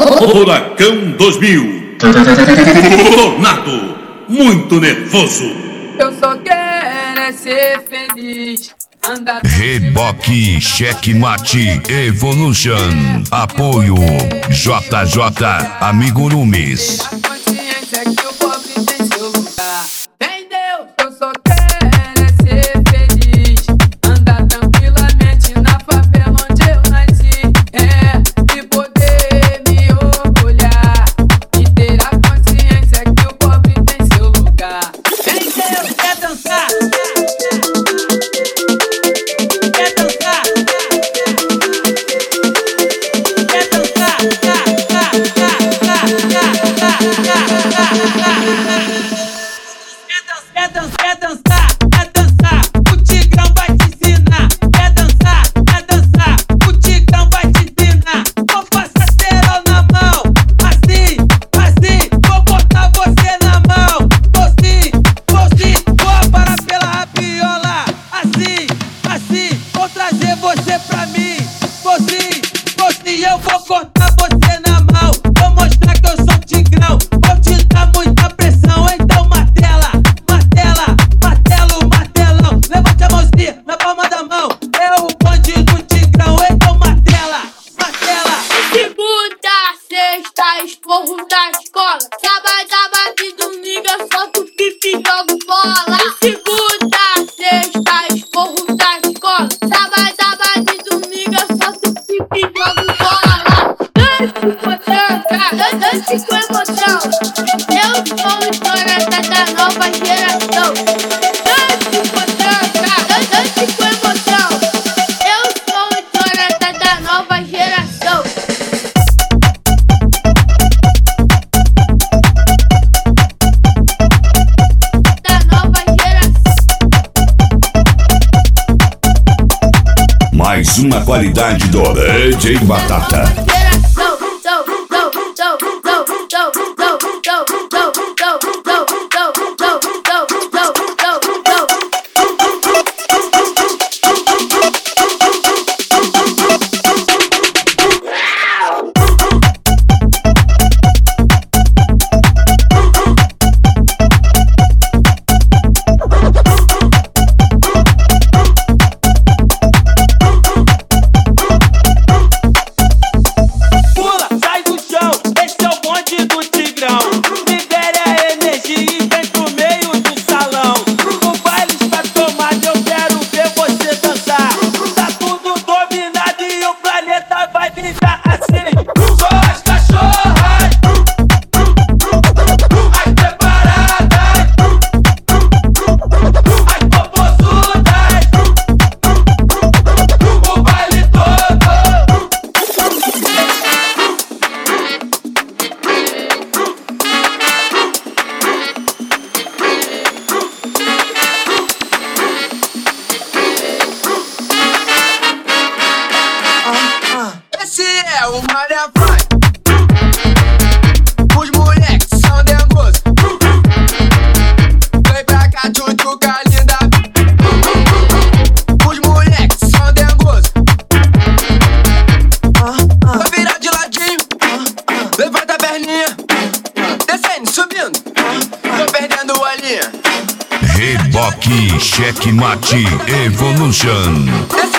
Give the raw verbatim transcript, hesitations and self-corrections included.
Furacão dois mil. Tornado, muito nervoso. Eu só quero é ser feliz. Andar Reboque Checkmate Evolution. Apoio J J Amigurumis. a consciência que o pobre tem seu lugar. Entendeu? Eu só quero é ser feliz. Andar tranquilamente na favela onde eu nasci. É, e poder me orgulhar. E ter a consciência que o pobre tem seu lugar. Entendeu? Quer dançar? Quer dançar? Quer dançar? Quer dançar? Quer dançar? Quer dançar? O Tigrão vai te ensinar. Quer dançar? Quer dançar? O Tigrão vai te ensinar. Vou passar cerol na mão, assim, assim. Vou botar você na mão, vou sim, vou sim. Vou parar pela rapiola, assim, assim. Vou trazer você pra mim, vou sim, vou sim. Eu vou cortar você na mão, vou mostrar que eu sou Tigrão. Vou te dar muita pressão, então martela, martela, martelo, martelão. Levante a mãozinha na palma da mão, é o bonde do Tigrão, então martela, martela. Segunda, sexta, esporro da escola. Sábado, sábado e domingo eu solto pipi e jogo bola. Segunda, sexta, esporro da escola. Sábado, sábado e domingo eu solto pipi e jogo bola. Dance com tranca, dance com emoção. Eu sou história da nova geração. Dance com tranca, dance com emoção. Eu sou história da nova geração. Da nova geração. Mais uma qualidade do D J Batata. Geração. Dou, dou, dou, dou, dou, dou, dou, dou, dou, dou, dou, dou, dou, dou, dou, dou. Pula, sai do chão, esse é o bonde do Tigrão. Libere a energia e vem pro meio do salão. O baile está tomado, eu quero ver você dançar. Tá tudo dominado e o planeta vai brilhar assim. Só as cachorras, as preparadas, as popozudas, o baile todo. Esse é o Maria Vai. Os moleques são dengosos. Vem pra cá, tchutchuca linda. Os moleques são dengosos. Vai virar de ladinho. Levanta a perninha. Descendo, subindo. Tô perdendo a linha. Reboque Checkmate Evolution. Desce